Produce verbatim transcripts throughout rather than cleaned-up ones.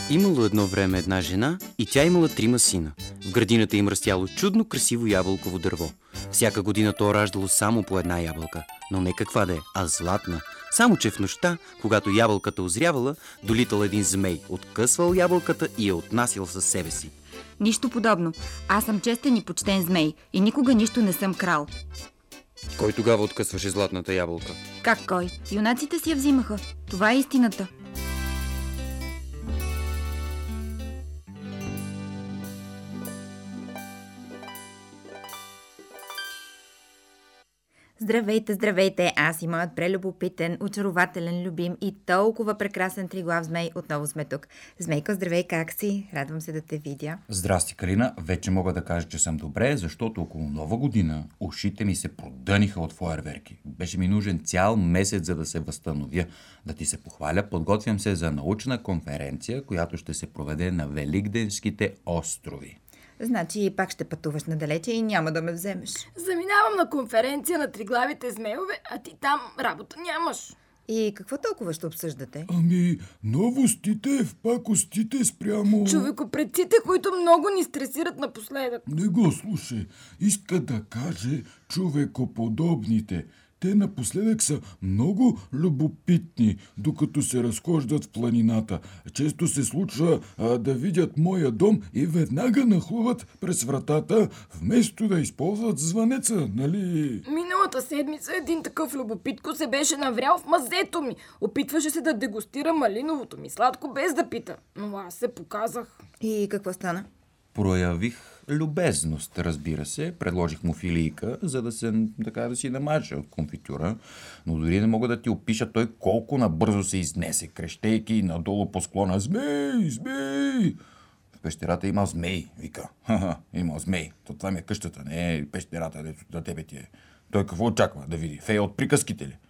Имало едно време една жена и тя имала трима сина. В градината им растяло чудно красиво ябълково дърво. Всяка година то раждало само по една ябълка, но не каква да е, а златна. Само че в нощта, когато ябълката озрявала, долитал един змей, откъсвал ябълката и я отнасял със себе си. Нищо подобно. Аз съм честен и почтен змей и никога нищо не съм крал. Кой тогава откъсваше златната ябълка? Как кой? Юнаците си я взимаха. Това е истината. Здравейте, здравейте! Аз и моят прелюбопитен, очарователен, любим и толкова прекрасен триглав змей отново сме тук. Змейко, здравей, как си? Радвам се да те видя. Здрасти, Калина. Вече мога да кажа, че съм добре, защото около Нова година ушите ми се продъниха от фойерверки. Беше ми нужен цял месец, за да се възстановя. Да ти се похваля, подготвям се за научна конференция, която ще се проведе на Великденските острови. Значи пак ще пътуваш надалече и няма да ме вземеш. Заминавам на конференция на триглавите змейове, а ти там работа нямаш. И какво толкова ще обсъждате? Ами, новостите в пакостите спрямо... Човекопредците, които много ни стресират напоследък. Не го слушай. Иска да каже човекоподобните. Те напоследък са много любопитни, докато се разхождат в планината. Често се случва а, да видят моя дом и веднага нахлуват през вратата, вместо да използват звънеца, нали? Миналата седмица един такъв любопитко се беше наврял в мазето ми. Опитваше се да дегустира малиновото ми сладко без да пита. Но аз се показах. И какво стана? Проявих любезност, разбира се. Предложих му филийка, за да се, така да си намаже от конфитюра. Но дори не мога да ти опиша той колко набързо се изнесе, крещейки надолу по склона. Змей, змей! В пещерата има змей, вика. Ха-ха, има змей. То това ми е къщата, не е пещерата, дето за тебе ти е. Той какво очаква да види? Фея от приказките ли?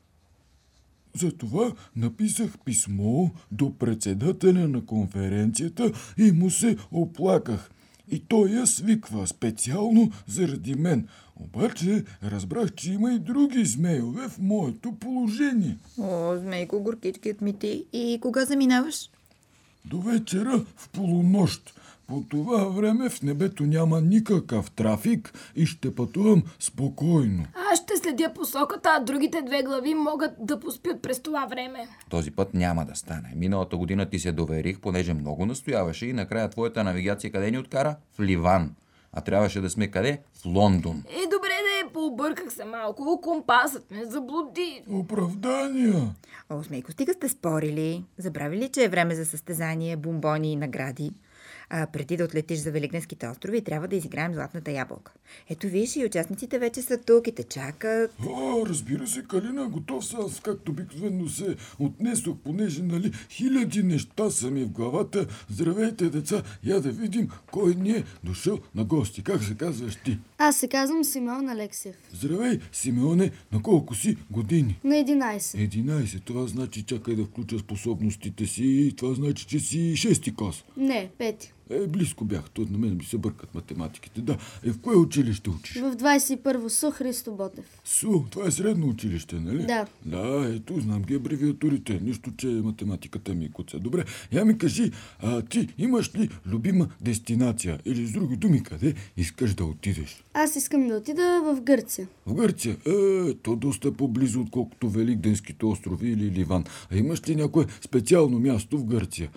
Затова написах писмо до председателя на конференцията и му се оплаках. И той я свиква специално заради мен. Обаче разбрах, че има и други змейове в моето положение. О, змейко, горкичкият ми ти. И кога заминаваш? До вечера в полунощ. По това време в небето няма никакъв трафик и ще пътувам спокойно. Аз ще следя посоката, а другите две глави могат да поспят през това време. Този път няма да стане. Миналата година ти се доверих, понеже много настояваше и накрая твоята навигация къде ни откара? В Ливан. А трябваше да сме къде? В Лондон. Е, добре да е, пообърках се малко. Компасът ме заблуди. Оправдания. О, змейко, стига сте спорили. Забравили, че е време за състезание, бомбони и награди. А, преди да отлетиш за Великденските острови, трябва да изиграем златната ябълка. Ето виж, и участниците вече са тук и те чакат. О, разбира се, Калина, готов съм аз, както обикновено се отнесох, понеже, нали, хиляди неща са ми в главата. Здравейте, деца, я да видим кой ни е дошъл на гости. Как се казваш ти? Аз се казвам Симеон Алексиев. Здравей, Симеоне, на колко си години? На единайсет. единайсет, това значи, чакай да включа способностите си, това значи, че си шести клас. Не, пети. Е, близко бях, тут на мен ми се бъркат математиките. Да, е, в кое училище учиш? В двайсет и първо СУ Христо Ботев. СУ, това е средно училище, нали? Да. Да, ето, знам ги абревиатурите, нищо, че математиката ми куца. Добре, я ми кажи, а ти имаш ли любима дестинация? Или с други думи, къде искаш да отидеш? Аз искам да отида в Гърция. В Гърция? Е, то доста по-близо, отколкото Великденските острови или Ливан. А имаш ли някое специално място в Гърция?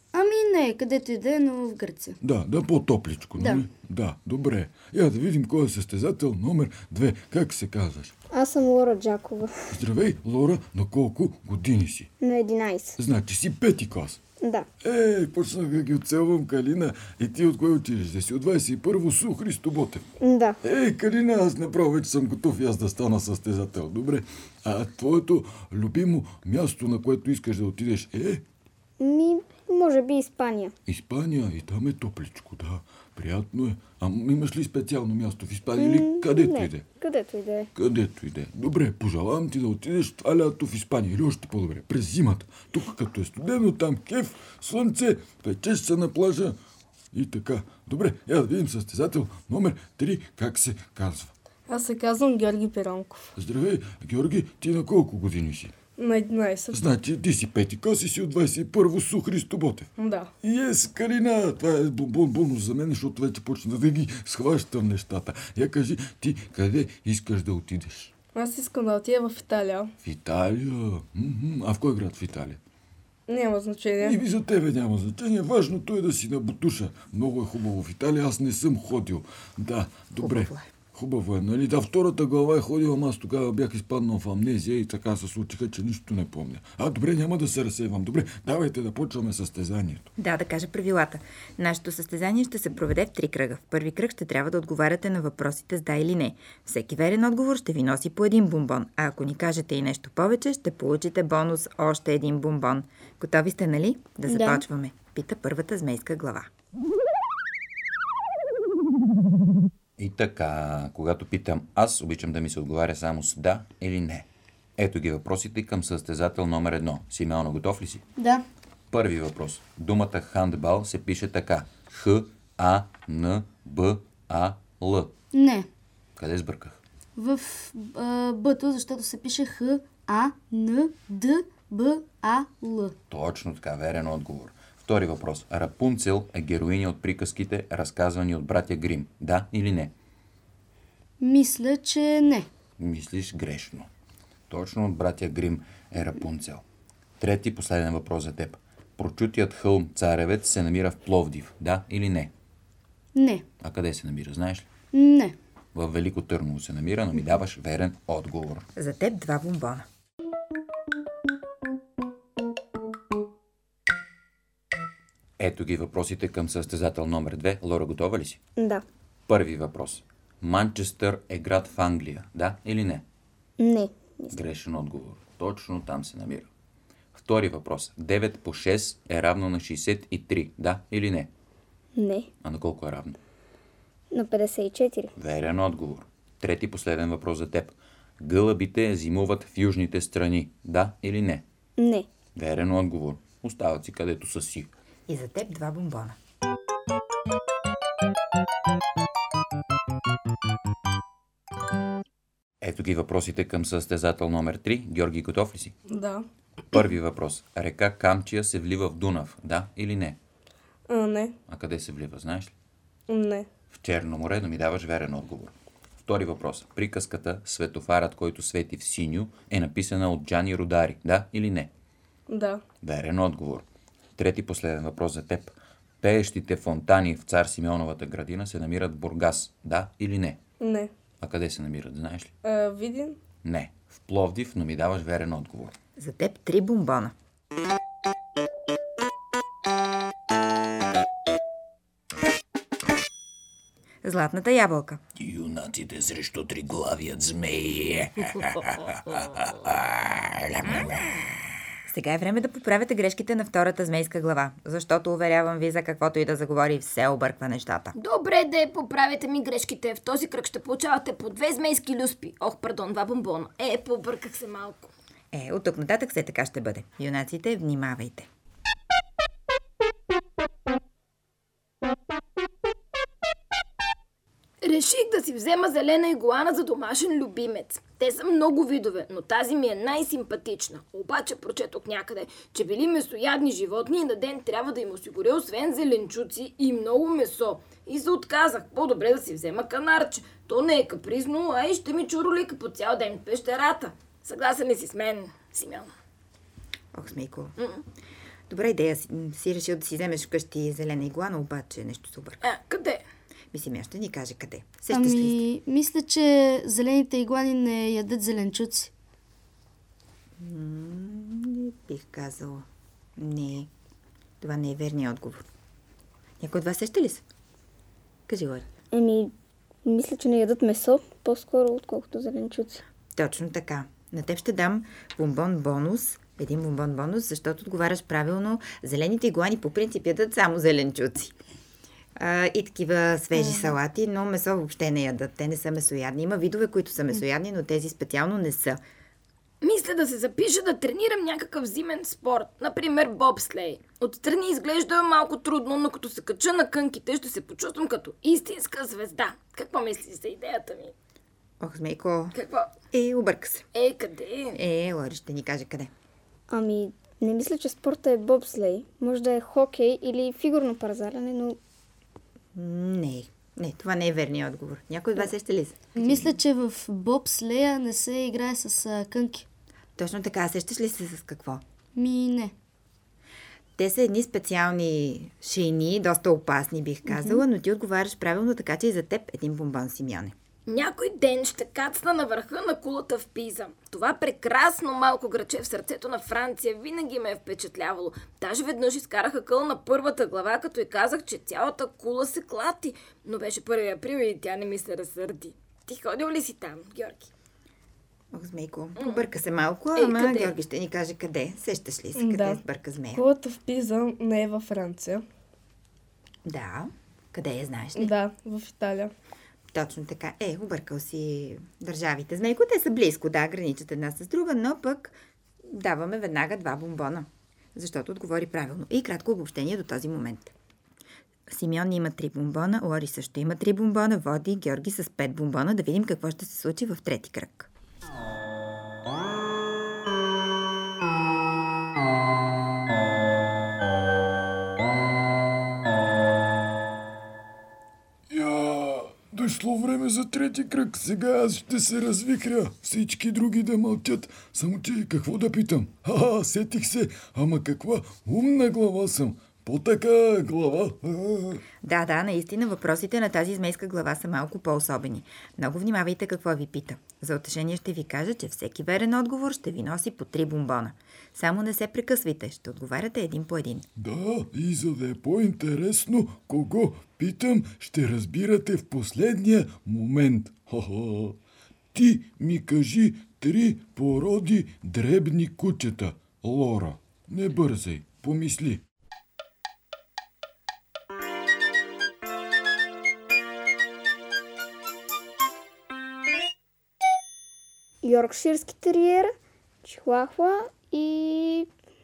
Ами не, където и да е, но в Гърция. Да, да, по-топличко, да. нали? Да, добре. Я да видим кой е състезател номер две. Как се казваш? Аз съм Лора Джакова. Здравей, Лора, на колко години си? На единайсет. Значи си пети клас. Да. Ей, почнах да ги оцелвам, Калина. И ти от кое училище си? От двайсет и първо СУ Христо Ботев. Да. Ей, Калина, аз направо вече съм готов и аз да стана състезател. Добре. А твоето любимо място, на което искаш да отидеш е? Ми, може би Испания. Испания, и там е топличко, да. Приятно е. А имаш ли специално място в Испания или където не, иде? където иде. Където иде. Добре, пожелавам ти да отидеш това лято в Испания или още по-добре, през зимата. Тук като е студено, там кеф, слънце, печеш се на плажа и така. Добре, я да видим състезател номер три, как се казва. Аз се казвам Георги Перонков. Здравей, Георги, ти на колко години си? На единайсет. Значи ти си Пети Коси си от двайсет и първо Су Христо Ботев. Да. Ес, Карина, това е бонбон бонус за мен, защото вече почна да ги схващам нещата. Я кажи, ти къде искаш да отидеш? Аз искам да отида в Италия. В Италия? М-м, а в кой град в Италия? Няма значение. И ви за тебе няма значение. Важното е да си на бутуша. Много е хубаво в Италия. Аз не съм ходил. Да, добре. Хубаво е. Хубаво е, нали? Да, втората глава е ходила, ама аз тогава бях изпаднал в амнезия и така се случиха, че нищо не помня. А, добре, няма да се разсейвам. Добре, давайте да почваме състезанието. Да, да кажа правилата. Нашето състезание ще се проведе в три кръга. В първи кръг ще трябва да отговаряте на въпросите с да или не. Всеки верен отговор ще ви носи по един бомбон, а ако ни кажете и нещо повече, ще получите бонус още един бомбон. Готови сте, нали? Да Да. започваме. Пита първата змейска глава. И така, когато питам аз, обичам да ми се отговаря само с да или не. Ето ги въпросите към състезател номер едно. Симеона, готов ли си? Да. Първи въпрос. Думата хандбал се пише така. Х, А, Н, Б, А, Л. Не. Къде сбърках? В а, Б-то, защото се пише Х, А, Н, Д, Б, А, Л. Точно така, верен отговор. Втори въпрос. Рапунцел е героиня от приказките, разказвани от братя Грим. Да или не? Мисля, че не. Мислиш грешно. Точно от братя Грим е Рапунцел. Трети, последен въпрос за теб. Прочутият хълм Царевец се намира в Пловдив. Да или не? Не. А къде се намира, знаеш ли? Не. В Велико Търново се намира, но ми даваш верен отговор. За теб два бомбона. Ето ги въпросите към състезател номер две. Лора, готова ли си? Да. Първи въпрос. Манчестър е град в Англия. Да или не? Не. Грешен отговор. Точно там се намира. Втори въпрос. девет по шест е равно на шейсет и три. Да или не? Не. А на колко е равно? На петдесет и четири. Верен отговор. Трети последен въпрос за теб. Гълъбите зимуват в южните страни. Да или не? Не. Верен отговор. Остават си където са си. И за теб два бомбона. Ето ги въпросите към състезател номер три. Георги, готов ли си? Да. Първи въпрос. Река Камчия се влива в Дунав. Да или не? А, не. А къде се влива, знаеш ли? Не. В Черно море, но ми даваш верен отговор. Втори въпрос. Приказката "Светофарът, който свети в синьо" е написана от Джани Родари. Да или не? Да. Верен отговор. Трети последен въпрос за теб. Пеещите фонтани в Цар Симеоновата градина се намират в Бургас. Да или не? Не. А къде се намират, знаеш ли? А, Видин? Не. В Пловдив, но ми даваш верен отговор. За теб три бомбона. Златната ябълка. Юнаците срещу триглавият змей. Сега е време да поправяте грешките на втората змейска глава, защото уверявам ви, за каквото и да заговори, все обърква нещата. Добре, де, поправете ми грешките. В този кръг ще получавате по две змейски люспи. Ох, пардон, два бомбона. Е, побърках се малко. Е, от тук нататък все така ще бъде. Юнаците, внимавайте. Реших да си взема зелена игуана за домашен любимец. Те са много видове, но тази ми е най-симпатична. Обаче прочетох някъде, че били месоядни животни и на ден трябва да им осигуря освен зеленчуци и много месо. И се отказах. По-добре да си взема канарче. То не е капризно, а и ще ми чуролика по цял ден в пещерата. Съгласен ли си с мен, Симеон? Ох, Смейко. Добра идея си, си решил да си вземеш вкъщи зелена игуана, обаче нещо супер. А, къде? Мисли, ми ще ни каже къде. Сещаш ли се? Ами, мисля, че зелените игуани не ядат зеленчуци. Не бих казала. Не. Това не е верният отговор. Някой от вас сеща ли се? Кажи, Лора. Еми, мисля, че не ядат месо по-скоро, отколкото зеленчуци. Точно така. На теб ще дам бомбон бонус, един бомбон бонус, защото отговаряш правилно. Зелените игуани по принцип ядат само зеленчуци. А, и такива свежи салати, но месо въобще не ядат. Те не са месоядни. Има видове, които са месоядни, но тези специално не са. Мисля да се запиша да тренирам някакъв зимен спорт. Например, бобслей. Отстрани изглежда малко трудно, но като се кача на кънките, ще се почувствам като истинска звезда. Какво мислиш за идеята ми? Ох, Змейко. Какво? Е, обърка се. Е, къде? Е, Лори ще ни каже къде. Ами, не мисля, че спорта е бобслей. Може да е хокей или фигурно парзаляне, но Не, не, това не е верният отговор. Някой от вас сеща ли се? Мисля, че в бобслея не се играе с а, кънки. Точно така, сещаш ли се с какво? Ми не. Те са едни специални шейни, доста опасни, бих казала, но ти отговаряш правилно, така че и за теб един бомбон, Симеоне. Някой ден ще кацна на върха на кулата в Пиза. Това прекрасно малко граче в сърцето на Франция винаги ме е впечатлявало. Даже веднъж изкараха къл на първата глава, като й казах, че цялата кула се клати. Но беше първи април и тя не ми се разсърди. Ти ходил ли си там, Георги? Ох, Змейко, обърка се малко, Е, ама къде? Георги ще ни каже къде. Сещаш ли се къде Да. сбърка змея? Кулата в Пиза не е във Франция. Да. Къде е, знаеш ли? Да, в Италия. Точно така. Е, объркал си държавите. Змейко, те са близко, да, граничат една с друга, но пък даваме веднага два бомбона, защото отговори правилно. И кратко обобщение до този момент. Симеон има три бомбона, Лори също има три бомбона, води Георги с пет бомбона. Да видим какво ще се случи в трети кръг. Я, дошло време за трети кръг. Сега аз ще се развихря. Всички други да мълчат. Само че какво да питам? Ха, сетих се. Ама каква умна глава съм. По-така глава. А, Да, да, наистина въпросите на тази змейска глава са малко по-особени. Много внимавайте какво ви пита. За утешение ще ви кажа, че всеки верен отговор ще ви носи по три бомбона. Само не се прекъсвайте, ще отговаряте един по един. Да, и за да е по-интересно, кого питам, ще разбирате в последния момент. Ха-ха. Ти ми кажи три породи дребни кучета. Лора, не бързай, помисли. Йоркширски териер, чихуахуа и...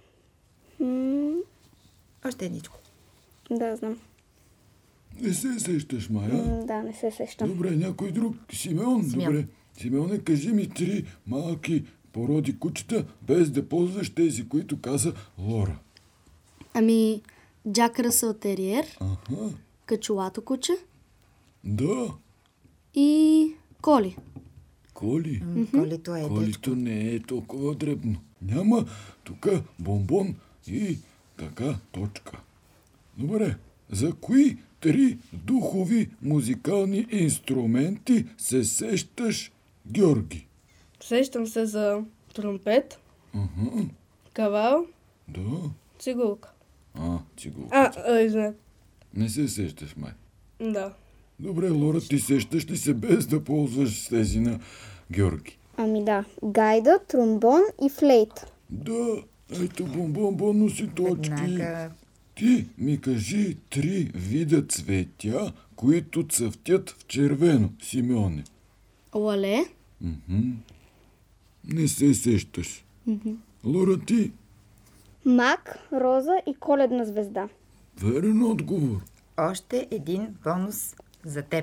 М- Още едничко. да, знам. Не се сещаш, Мая? М, да, не се сещам. Добре, някой друг. Симеон, Симеон. добре. Симеоне, кажи ми три малки породи кучета, без да ползваш тези, които каза Лора. Ами, Джак Ръсъл териер, Аха, качулато куче да, и коли. Коли. М, Колито е дечко. Колито не е толкова дребно. Няма тук бомбон и така точка. Добре, за кои три духови музикални инструменти се сещаш, Георги? Сещам се за тромпет, Ага, кавал, да. цигулка. А, цигулка. А, а извинете. Не се сещаш, май. Да. Добре, Лора, ти сещаш ли се без да ползваш тези на Георги? Ами да, гайда, тромбон и флейт. Да, ето бомбон, бонуси точки. Веднага. Ти ми кажи три вида цветя, които цъфтят в червено, Симеоне. Лале, Мгм. Не се сещаш. Лора, ти Мак, роза и коледна звезда. верен отговор. Още един бонус за теб.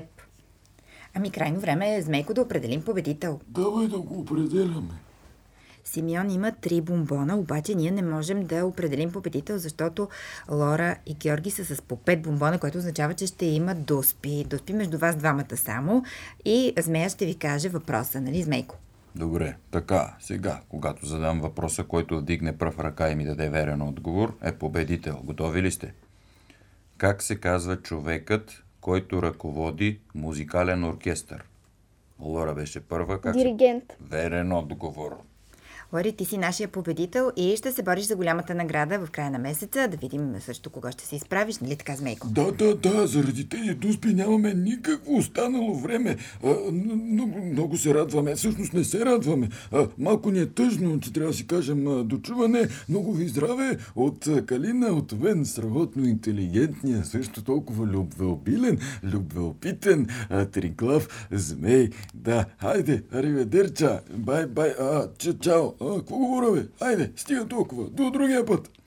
Ами крайно време е, Змейко, да определим победител. Давай да го определяме. Симеон има три бомбона, обаче ние не можем да определим победител, защото Лора и Георги са с по пет бомбона, което означава, че ще има доспи. Доспи между вас двамата само и Змея ще ви каже въпроса, нали, Змейко? Добре, така, сега, когато задам въпроса, който вдигне пръв ръка и ми даде верен отговор, е победител. Готови ли сте? Как се казва човекът, който ръководи музикален оркестър? Лора беше първа. Как Диригент. Се... Верен отговор. Лори, ти си нашия победител и ще се бориш за голямата награда в края на месеца, да видим също кого ще се изправиш, нали така, Змейко? Да, да, да, заради тези дуспи нямаме никакво останало време. А, много, много се радваме. Всъщност не се радваме. А, малко ни е тъжно, че трябва да си кажем а, дочуване. Много ви здраве от а, Калина, от мен, сработно интелигентния, също толкова любвеобилен, любвеопитен, а, триглав змей. Да, хайде, ариведерча, бай, бай, а, ча, чао. А, какво говоря, бе? Хайде, стига толкова. До другия път.